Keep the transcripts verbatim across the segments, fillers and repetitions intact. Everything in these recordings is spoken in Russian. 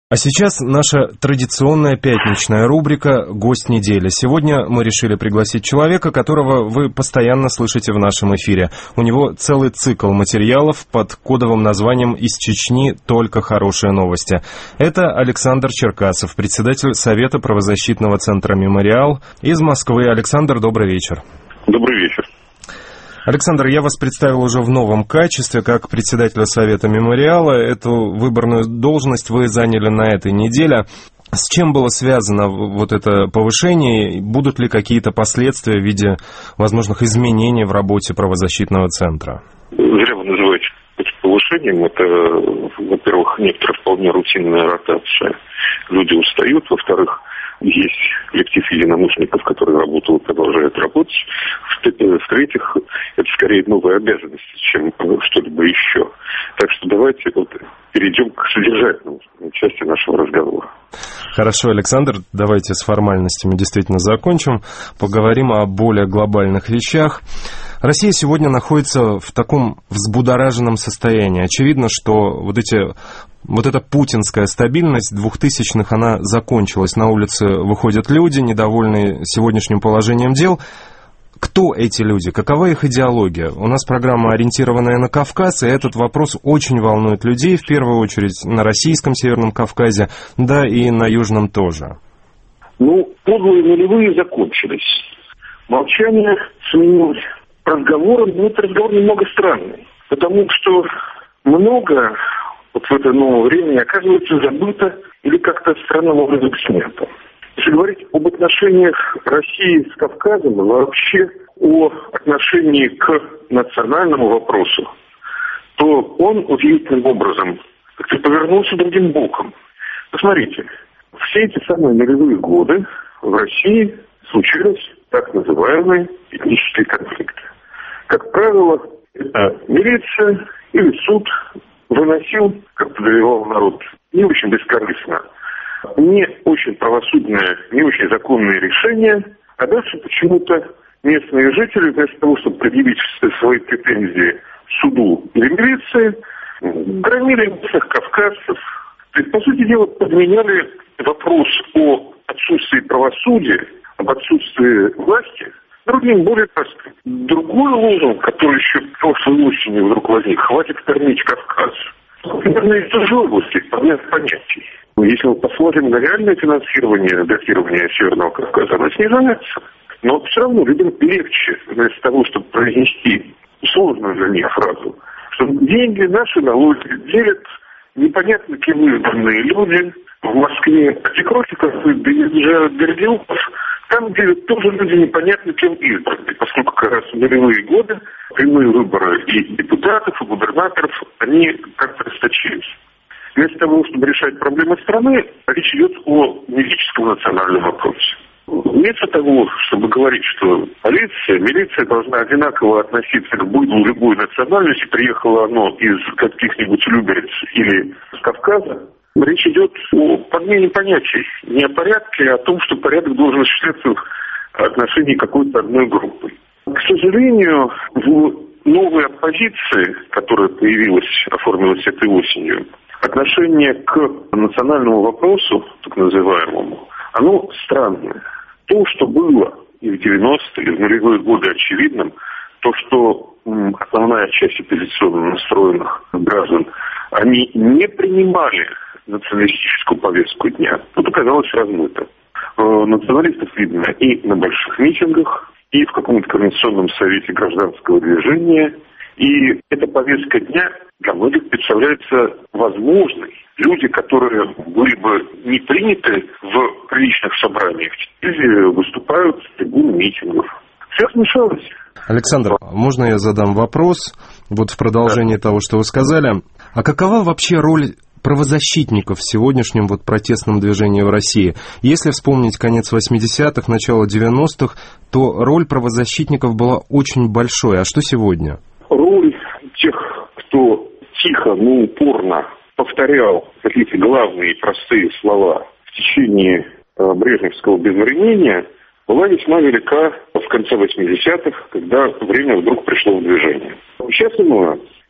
А сейчас наша традиционная пятничная рубрика «Гость недели». Сегодня мы решили пригласить человека, которого вы постоянно слышите в нашем эфире. У него целый цикл материалов под кодовым названием «Из Чечни только хорошие новости». Это Александр Черкасов, председатель Совета правозащитного центра «Мемориал» из Москвы. Александр, добрый вечер. Добрый вечер. Александр, я вас представил уже в новом качестве, как председателя Совета Мемориала. Эту выборную должность вы заняли на этой неделе. С чем было связано вот это повышение? Будут ли какие-то последствия в виде возможных изменений в работе правозащитного центра? Зря вы называете это повышением. Это, во-первых, некоторая вполне рутинная ротация. Люди устают. Во-вторых, есть коллектив единомышленников, который работал и продолжает работать. В-третьих, это скорее новая обязанность, чем что-либо еще. Так что давайте вот перейдем к содержательному части нашего разговора. Хорошо, Александр, давайте с формальностями действительно закончим. Поговорим о более глобальных вещах. Россия сегодня находится в таком взбудораженном состоянии. Очевидно, что вот эти... Вот эта путинская стабильность двухтысячных, она закончилась. На улице выходят люди, недовольные сегодняшним положением дел. Кто эти люди? Какова их идеология? У нас программа, ориентированная на Кавказ, и этот вопрос очень волнует людей, в первую очередь на российском Северном Кавказе, да и на Южном тоже. Ну, подлые нулевые закончились. Молчание сменилось разговором, но этот разговор немного странный, потому что много... вот в это новое время оказывается забыто или как-то странным образом снято. Если говорить об отношениях России с Кавказом, вообще о отношении к национальному вопросу, то он удивительным образом как-то повернулся другим боком. Посмотрите, все эти самые нулевые годы в России случились так называемые этнические конфликты. Как правило, это милиция или суд выносил, как подозревал народ, не очень бескорыстно, не очень правосудное, не очень законные решения, а дальше почему-то местные жители, вместо того, чтобы предъявить свои претензии суду или милиции, громили местных кавказцев. То есть, по сути дела, подменяли вопрос о отсутствии правосудия, об отсутствии власти другим, более простым. Другой лозунг, который еще прошлой осенью вдруг возник: хватит кормить Кавказ. Примерно из той же области, понятно, понятий. Если мы посмотрим на реальное финансирование, датирование Северного Кавказа, оно снижается. Но все равно людям легче, вместо того, чтобы произнести сложную для них фразу, что деньги наши налоги делят непонятно кем избранные люди в Москве. А те кроки, которые доезжают до Бердянсков, там делят тоже люди непонятно кем избранные, поскольку как раз в нулевые годы прямые выборы и депутатов, и губернаторов, они как-то расточились. Вместо того, чтобы решать проблемы страны, речь идет о мифическом национальном вопросе. Вместо того, чтобы говорить, что полиция, милиция должна одинаково относиться к быдлу любой национальности, приехало оно из каких-нибудь Люберец или с Кавказа, речь идет о подмене понятий. Не о порядке, а о том, что порядок должен осуществляться в отношении какой-то одной группы. К сожалению, в новой оппозиции, которая появилась, оформилась этой осенью, отношение к национальному вопросу, так называемому, оно странное. То, что было и в девяностые, и в нулевые годы очевидным, то, что м, основная часть оппозиционно настроенных граждан, они не принимали националистическую повестку дня, тут оказалось размыто. Э, националистов видно и на больших митингах, и в каком-то координационном совете гражданского движения, и эта повестка дня для многих представляется возможной. Люди, которые были бы не приняты в приличных собраниях, теперь выступают с трибун митингов. Все смешалось. Александр, можно я задам вопрос, вот в продолжении да. того, что вы сказали. А какова вообще роль правозащитников в сегодняшнем вот протестном движении в России? Если вспомнить конец восьмидесятых, начало девяностых, то роль правозащитников была очень большой. А что сегодня? Роль тех, кто тихо, но упорно повторял какие-то главные простые слова в течение э, брежневского безвременья, была весьма велика в конце восьмидесятых, когда время вдруг пришло в движение. Сейчас иное.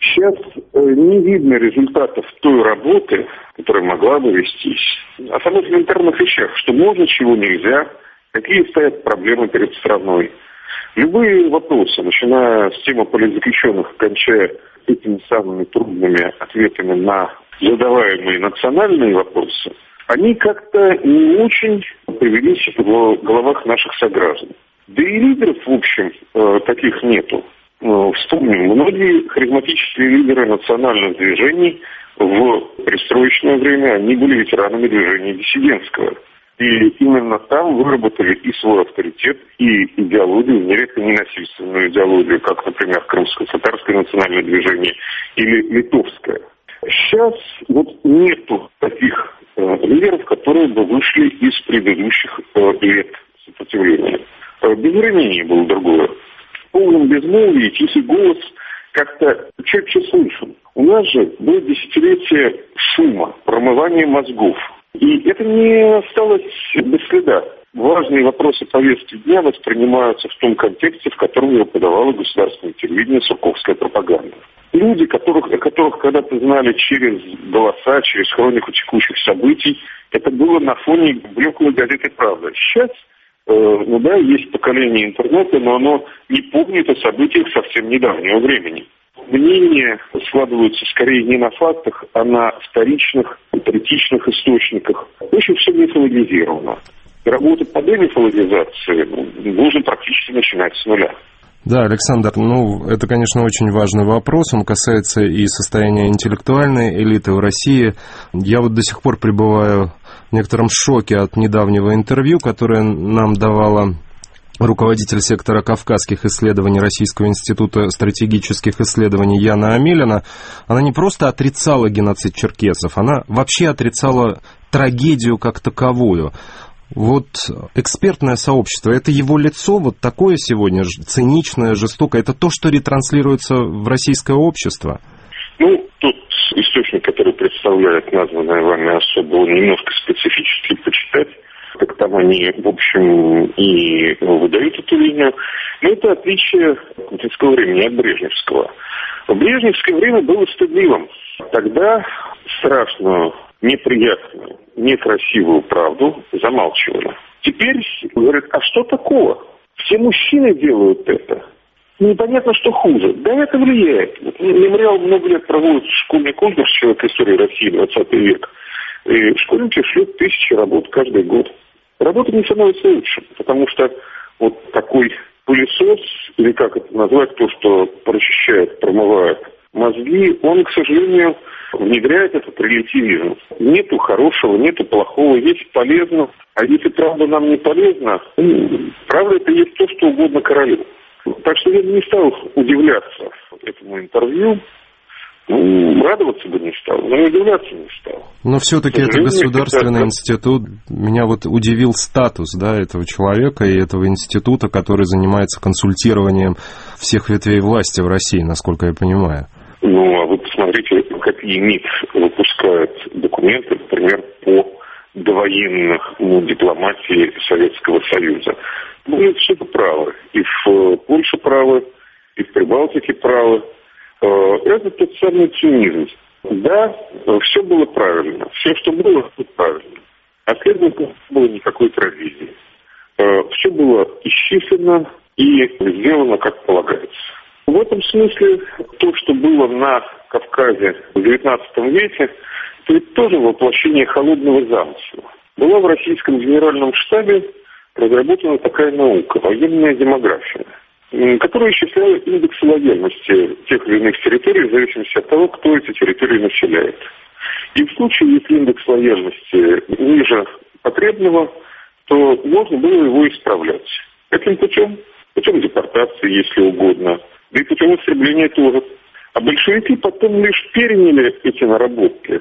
Сейчас не видно результатов той работы, которая могла бы вестись. О самых элементарных вещах, что можно, чего нельзя, какие стоят проблемы перед страной. Любые вопросы, начиная с темы политзаключенных, кончая этими самыми трудными ответами на задаваемые национальные вопросы, они как-то не очень привелись в головах наших сограждан. Да и лидеров, в общем, таких нету. Вспомним, многие харизматические лидеры национальных движений в перестроечное время, они были ветеранами движения диссидентского. И именно там выработали и свой авторитет, и идеологию, нередко ненасильственную идеологию, как, например, крымско-татарское национальное движение или литовское. Сейчас вот нету таких э, лидеров, которые бы вышли из предыдущих э, лет сопротивления. Э, безвременье было другое. В полном безмолвии тихий голос как-то четче слышен. У нас же было десятилетие шума, промывания мозгов. И это не осталось без следа. Важные вопросы повестки дня воспринимаются в том контексте, в котором его подавало государственное телевидение, сурковская пропаганда. Люди, которых, которых когда-то знали через голоса, через хронику текущих событий, это было на фоне блеклой газеты «Правда». Сейчас, э, ну да, есть поколение интернета, но оно не помнит о событиях совсем недавнего времени. Мнения складываются скорее не на фактах, а на вторичных, третичных источниках. Очень все мифологизировано. И работа по демифологизации должен практически начинать с нуля. Да, Александр, ну, это, конечно, очень важный вопрос. Он касается и состояния интеллектуальной элиты в России. Я вот до сих пор пребываю в некотором шоке от недавнего интервью, которое нам давала руководитель сектора кавказских исследований Российского института стратегических исследований Яна Амелина. Она не просто отрицала геноцид черкесов, она вообще отрицала трагедию как таковую. Вот экспертное сообщество, это его лицо, вот такое сегодня, циничное, жестокое, это то, что ретранслируется в российское общество? Ну, тут источник, который представляет названная вами особо, он немножко специфический, почитать. Так там они, в общем, и выдают эту линию. Но это отличие коммунистического времени от брежневского. В брежневское время было стыдливым. Тогда страшную, неприятную, некрасивую правду замалчивали. Теперь говорят, а что такого? Все мужчины делают это. Непонятно, что хуже. Да, это влияет. Мемориал много лет проводит школьный конкурс «Человек истории России двадцатый век». И школьники шлют тысячи работ каждый год. Работа не становится лучше, потому что вот такой пылесос, или как это назвать, то, что прочищает, промывает мозги, он, к сожалению, внедряет этот релятивизм. Нету хорошего, нету плохого, есть полезно. А если правда нам не полезна, правда это есть то, что угодно королю. Так что я не стал удивляться этому интервью. Ну, радоваться бы не стал, но и удивляться не стал. Но все-таки это государственный это... институт. Меня вот удивил статус, да, этого человека и этого института, который занимается консультированием всех ветвей власти в России, насколько я понимаю. Ну, а вы посмотрите, какие МИД выпускают документы, например, по довоенных ну, дипломатии Советского Союза. Были всюду правы. И в Польше правы, и в Прибалтике правы. Это тот самый цинизм. Да, все было правильно. Все, что было, было правильно. А следовательно, не было никакой трагедии. Все было исчислено и сделано, как полагается. В этом смысле то, что было на Кавказе в девятнадцатом веке, это ведь тоже воплощение холодного замысла. Была в российском генеральном штабе разработана такая наука – военная демография, которая исчисляет индекс лояльности тех или иных территорий в зависимости от того, кто эти территории населяет. И в случае, если индекс лояльности ниже потребного, то можно было его исправлять. Каким путем? Путем депортации, если угодно, да и путем истребления тоже. А большевики потом лишь переняли эти наработки,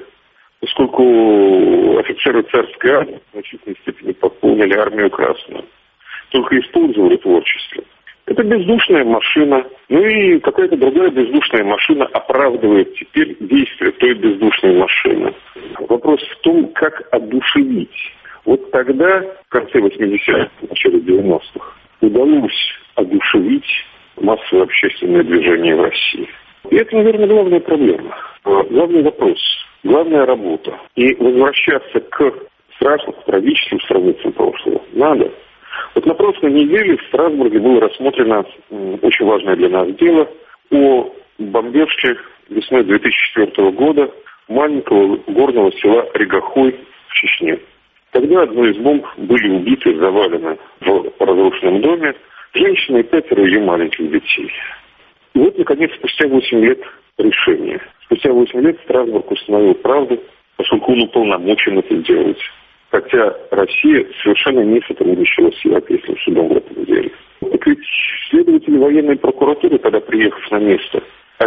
поскольку офицеры царской армии в значительной степени пополнили армию красную, только использовали творчество. Это бездушная машина, ну и какая-то другая бездушная машина оправдывает теперь действия той бездушной машины. Вопрос в том, как одушевить. Вот тогда, в конце восьмидесятых, в начале девяностых, удалось одушевить массовое общественное движение в России. И это, наверное, главная проблема, главный вопрос, главная работа. И возвращаться к страшным трагическим страницам прошлого надо. Вот на прошлой неделе в Страсбурге было рассмотрено очень важное для нас дело о бомбежке весной две тысячи четвёртого года маленького горного села Регохой в Чечне. Тогда одной из бомб были убиты, завалены в разрушенном доме женщина и пятеро ее маленьких детей. И вот, наконец, спустя восемь лет решение. Спустя восемь лет Страсбург установил правду, поскольку он уполномочен это делать. Хотя Россия совершенно не сотрудничала с Европейским судом в этом деле. Так ведь следователи военной прокуратуры, когда приехав на место,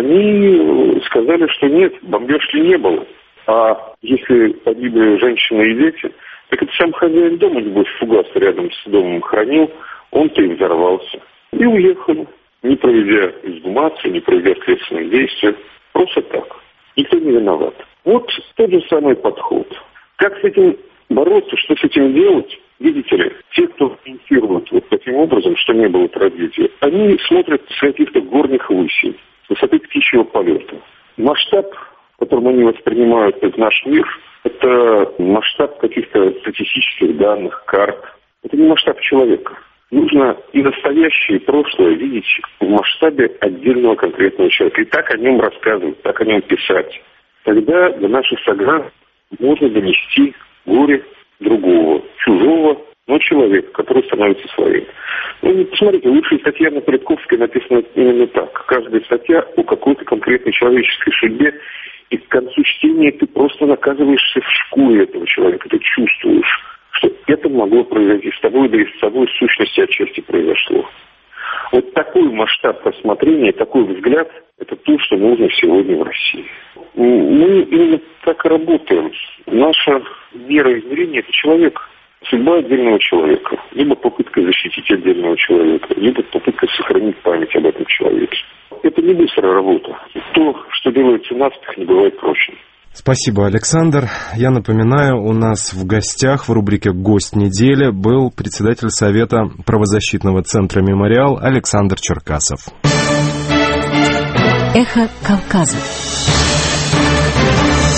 они сказали, что нет, бомбежки не было. А если погибли женщины и дети, так это сам хозяин дома, небось, фугас рядом с домом хранил, он-то и взорвался. И уехали, не проведя эксгумацию, не проведя следственных действий. Просто так. Никто не виноват. Вот тот же самый подход. Как с этим бороться, что с этим делать? Видите ли, те, кто комментирует вот таким образом, что не было трагедии, они смотрят с каких-то горных высей, с высоты птичьего полета. Масштаб, которым они воспринимают этот наш мир, это масштаб каких-то статистических данных, карт. Это не масштаб человека. Нужно и настоящее, и прошлое видеть в масштабе отдельного конкретного человека. И так о нем рассказывать, так о нем писать. Тогда до наших сограждан можно донести горе другого, чужого, но человека, который становится своим. Ну, посмотрите, лучшая статья на Политковской написана именно так. Каждая статья о какой-то конкретной человеческой судьбе, и к концу чтения ты просто наказываешься в шкуре этого человека, ты чувствуешь, что это могло произойти с тобой, да и с тобой в сущности отчасти произошло. Вот такой масштаб рассмотрения, такой взгляд, это то, что нужно сегодня в России. Мы именно так и работаем. Наша мера измерения – это человек, судьба отдельного человека. Либо попытка защитить отдельного человека, либо попытка сохранить память об этом человеке. Это не быстрая работа. То, что делается наспех, не бывает прочным. Спасибо, Александр. Я напоминаю, у нас в гостях в рубрике «Гость недели» был председатель Совета правозащитного центра «Мемориал» Александр Черкасов. Эхо Кавказа.